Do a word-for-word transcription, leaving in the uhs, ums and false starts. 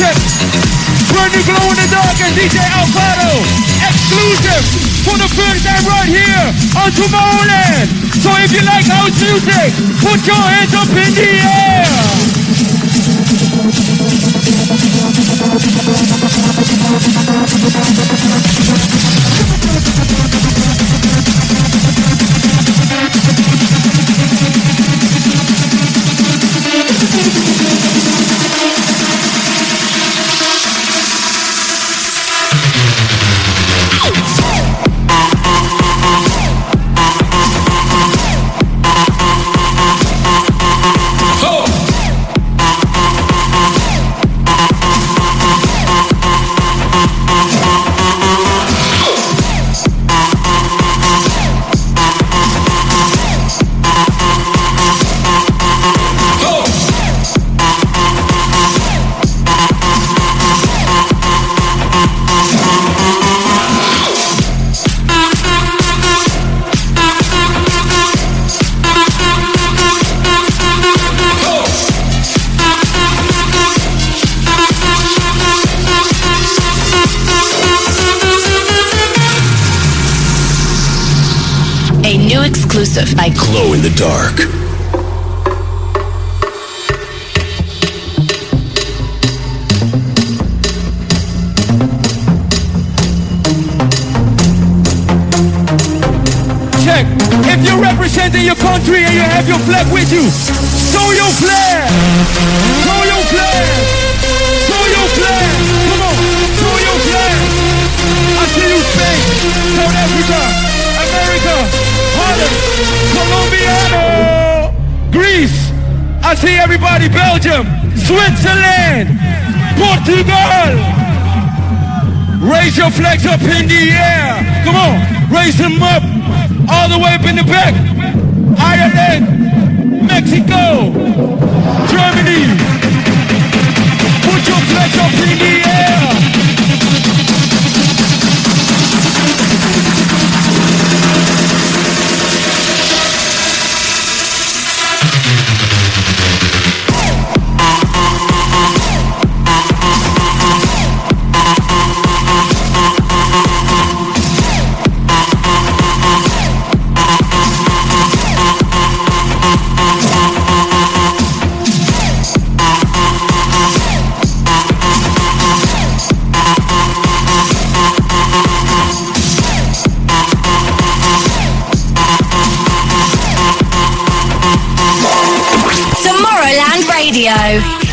check. Brand new Glow in the Dark and D J Alvaro. Exclusive for the first time right here on Tomorrowland. So if you like house music, put your hands up in the air. Exclusive by Glow in the Dark. Check. If you're representing your country and you have your flag with you, show your flag. Show your flag. Show your flag. Come on. Show your flag. I see you Spain, South Africa, America, Holland, Colombia, Greece. I see everybody. Belgium, Switzerland, Portugal. Raise your flags up in the air. Come on, raise them up all the way up in the back. Ireland, Mexico, Germany. Put your flags up in the air. Radio.